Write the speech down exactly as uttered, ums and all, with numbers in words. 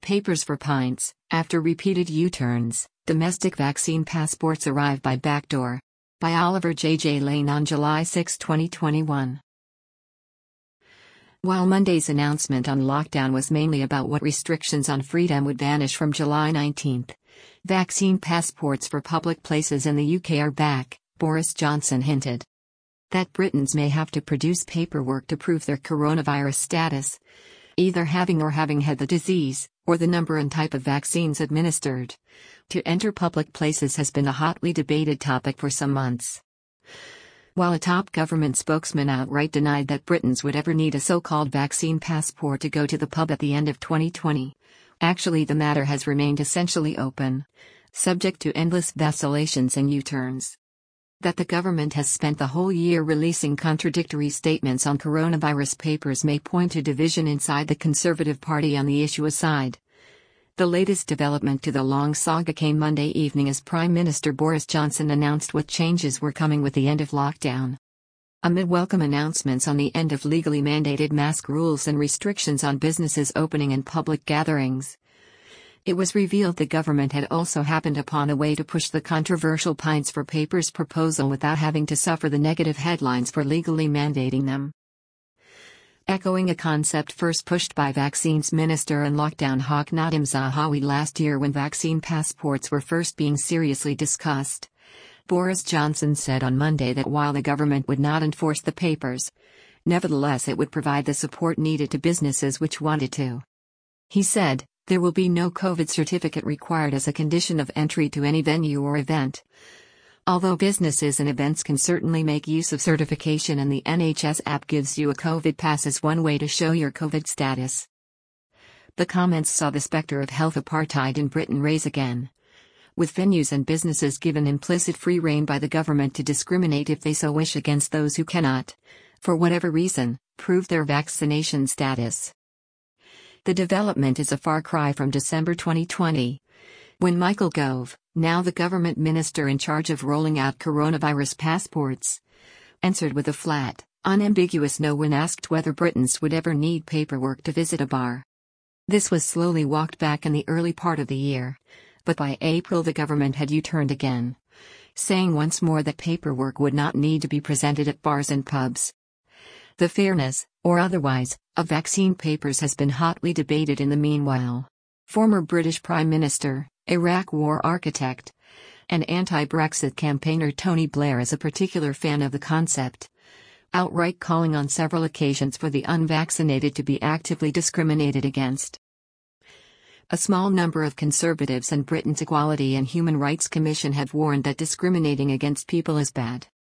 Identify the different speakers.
Speaker 1: Papers for pints. After repeated U-turns, domestic vaccine passports arrive by backdoor. By Oliver J J Lane on July sixth, twenty twenty-one. While Monday's announcement on lockdown was mainly about what restrictions on freedom would vanish from July nineteenth, vaccine passports for public places in the U K are back, Boris Johnson hinted. That Britons may have to produce paperwork to prove their coronavirus status, either having or having had the disease, or the number and type of vaccines administered, to enter public places has been a hotly debated topic for some months. While a top government spokesman outright denied that Britons would ever need a so-called vaccine passport to go to the pub at the end of twenty twenty, actually the matter has remained essentially open, subject to endless vacillations and U-turns. That the government has spent the whole year releasing contradictory statements on coronavirus papers may point to division inside the Conservative Party on the issue aside. The latest development to the long saga came Monday evening as Prime Minister Boris Johnson announced what changes were coming with the end of lockdown. Amid welcome announcements on the end of legally mandated mask rules and restrictions on businesses opening and public gatherings, it was revealed the government had also happened upon a way to push the controversial Pints for Papers proposal without having to suffer the negative headlines for legally mandating them. Echoing a concept first pushed by Vaccines Minister and lockdown hawk Nadhim Zahawi last year when vaccine passports were first being seriously discussed, Boris Johnson said on Monday that while the government would not enforce the papers, nevertheless it would provide the support needed to businesses which wanted to. He said, "There will be no COVID certificate required as a condition of entry to any venue or event. Although businesses and events can certainly make use of certification, and the N H S app gives you a COVID pass as one way to show your COVID status." The comments saw the spectre of health apartheid in Britain raise again, with venues and businesses given implicit free rein by the government to discriminate if they so wish against those who cannot, for whatever reason, prove their vaccination status. The development is a far cry from December twenty twenty, when Michael Gove, now the government minister in charge of rolling out coronavirus passports, answered with a flat, unambiguous no when asked whether Britons would ever need paperwork to visit a bar. This was slowly walked back in the early part of the year, but by April the government had U-turned again, saying once more that paperwork would not need to be presented at bars and pubs. The fairness, or otherwise, of vaccine papers has been hotly debated in the meanwhile. Former British Prime Minister, Iraq War architect, and anti-Brexit campaigner Tony Blair is a particular fan of the concept, outright calling on several occasions for the unvaccinated to be actively discriminated against. A small number of conservatives and Britain's Equality and Human Rights Commission have warned that discriminating against people is bad.